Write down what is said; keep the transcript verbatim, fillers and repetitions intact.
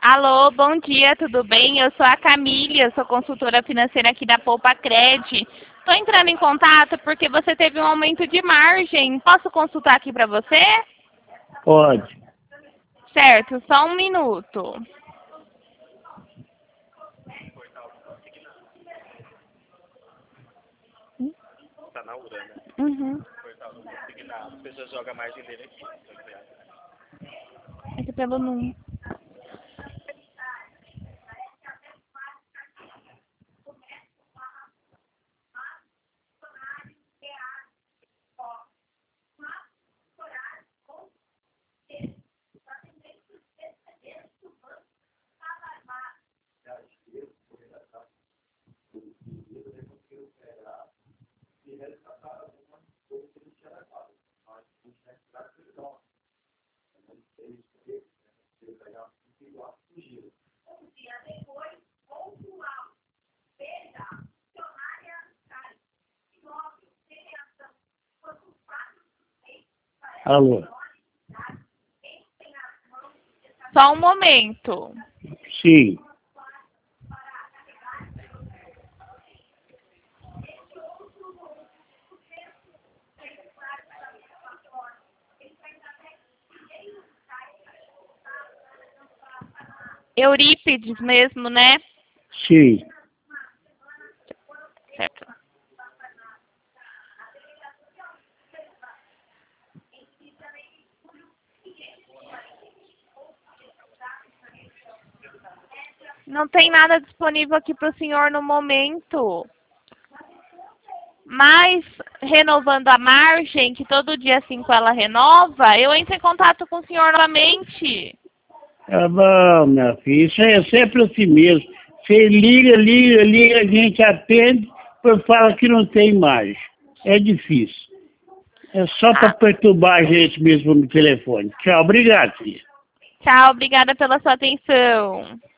Alô, bom dia, tudo bem? Eu sou a Camila, sou consultora financeira aqui da Poupa Cred. Estou entrando em contato porque você teve um aumento de margem. Posso consultar aqui para você? Pode. Certo, só um minuto. Tá na Urana. Uhum. As pessoas jogam a margem dele aqui. Aqui pelo número. Alô? Só um momento. Sim. Eurípides mesmo, né? Sim. Certo. Não tem nada disponível aqui para o senhor no momento. Mas, renovando a margem, que todo dia cinco ela renova, eu entro em contato com o senhor novamente. Tá bom, minha filha. Isso é sempre assim mesmo. Você liga, liga, liga, a gente atende, depois fala que não tem mais. É difícil. É só para Ah. perturbar a gente mesmo no telefone. Tchau, obrigado, filha. Tchau, obrigada pela sua atenção.